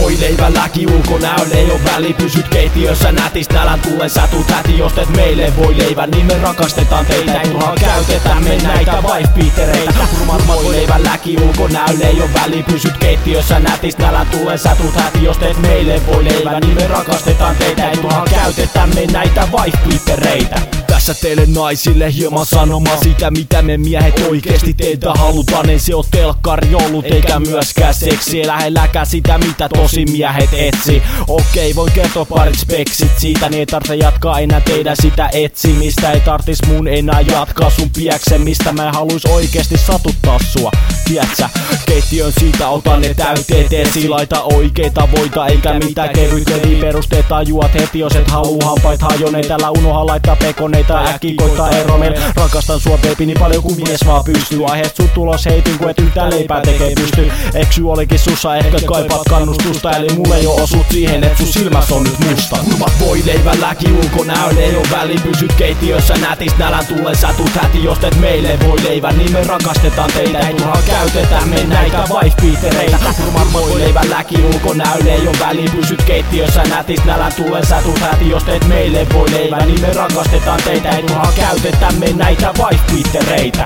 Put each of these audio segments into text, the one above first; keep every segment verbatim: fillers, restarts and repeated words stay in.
voi leivälläkin ulkonäölle ei oo väli. Pysyt keittiössä nätistä, nälän tullen sä tuut häti. Jos teet meille voi leivän, niin me rakastetaan teitä. Ei turhaan käytetä me näitä wife-beatereitä. Rumat voi leivälläkin ulkonäölle ei oo väli. Pysyt keittiössä nätistä, nälän tullen sä tuut häti. Jos teet meille voi leivän, niin me rakastetaan teitä. Ei turhaan käytetä me näitä wife-beatereitä. Tässä teille naisille hieman sanomaan sitä, mitä me miehet oikeesti teiltä halutaan. Ei se oo telkkari ollut eikä myöskään seksi, lähelläkään sitä mitä tosi miehet etsi. Okei, voin kertoa parit speksit siitä, niin ei tarvitse jatkaa enää teidän sitä etsimistä. Ei tartis mun enää jatkaa sun pieksemistä. Mä en haluis oikeesti satuttaa sua, tiedätkö? Keittiön siitä otan ne täyteet esiin. Laita oikeita voita eikä mitään kevyteli perusteita. Juot heti jos et haluu hampait hajoneita. Älä unoha laittaa pekoneita. Äkki koittaa ero meil. Rakastan sua baby niin paljon kuin mies vaan pystyy. Aiheet sut tulos heitin kun et yhtään leipää tekee pysty. Eksy olikin sussa ehkä kaipaat kannustusta. Eli mulle ei oo osut siihen et sun silmäs on nyt musta. Kulmat voi leivälläkin ulkonäölle ei oo väli. Pysyt keittiössä nätistä nälän tullen sä tuut häti. Jos teet meille voi leivän niin me rakastetaan teitä. Ei turhaan käytetä me näitä wife-beatereitä. Kulmat voi leivälläkin ulkonäölle ei oo väli. Pysyt keittiössä nätistä nälän tullen sä tuut häti. Jos teet meille voi leivän niin me rakastetaan teitä. Ei turhaan käytetä me näitä wife-beatereitä.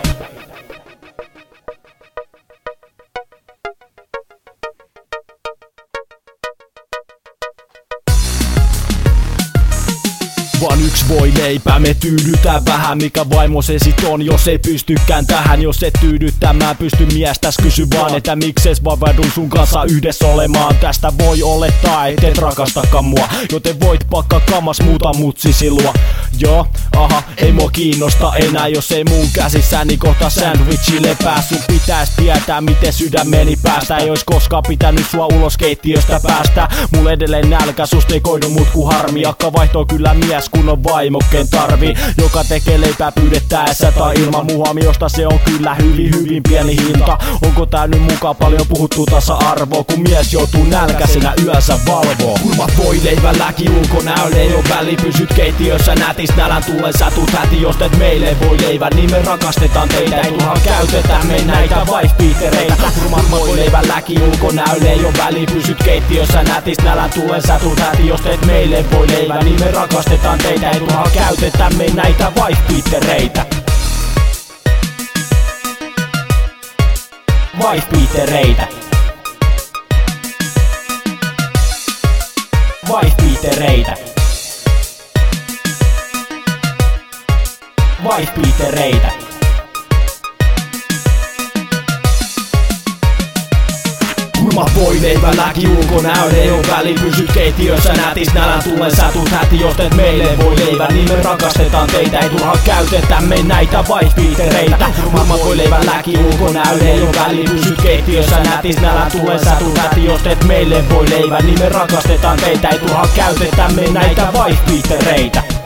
Vaan yks voi leipää, me tyydytään vähän mikä vaimo se sit on. Jos ei pystykään tähän, jos et tyydyttää mä pysty miestäs kysy vaan, että mikses vapaudun sun kanssa yhdessä olemaan. Tästä voi olettaa, et et rakastakaan mua, joten voit pakkaa kammas muuta mutsi silua. Joo, aha, ei mua kiinnosta enää, jos ei mun käsissä niin kohta sandwichille pääs. Sun pitäis tietää miten sydämeni päästä. Ei ois koskaan pitänyt sua ulos keittiöstä päästä. Mulla edelleen nälkä, susta ei koidu mut ku harmi. Akka vaihtoo kyllä mies kun on vaimokkeen tarvi, joka tekee leipää pyydettäessä tai ilman muhamiosta. Se on kyllä hyvin hyvin pieni hinta. Onko tää nyt mukaan paljon puhuttu tasa-arvoa, kun mies joutuu nälkäisenä yönsä valvoo. Kulmat voi leivälläkin ulkonäölle ei oo väli. Pysyt keittiössä nätistä nälän tullen sä tuut häti. Jos teet meille voi leivän niin me rakastetaan teitä. Ei turhaan käytetä me näitä wife-beatereitä. Kulmat voi leivälläkin ulkonäölle ei oo väli. Pysyt keittiössä nätistä nälän tullen sä tuut häti. Jos teet meille voi leivän niin me rakastetaan teitä. Ei turhaan käytetä me näitä wife-beatereitä. Wife-beatereitä. Wife-beatereitä. Wife-beatereitä. Kulmat voi leivälläkin ulkonäölle ei oo väli. Pysyt keittiössä nätistä nälän tullen sä tuut häti. Jos teet meille voi leivän niin me rakastetaan teitä. Ei turhaan käytetä me näitä wife-beatereitä. Kulmat voi leivälläkin ulkonäölle ei oo väli. Pysyt keittiössä nätistä nälän tullen sä tuut häti. Jos teet meille voi leivän niin me rakastetaan teitä. Ei turhaan käytetä me näitä wife-beatereitä.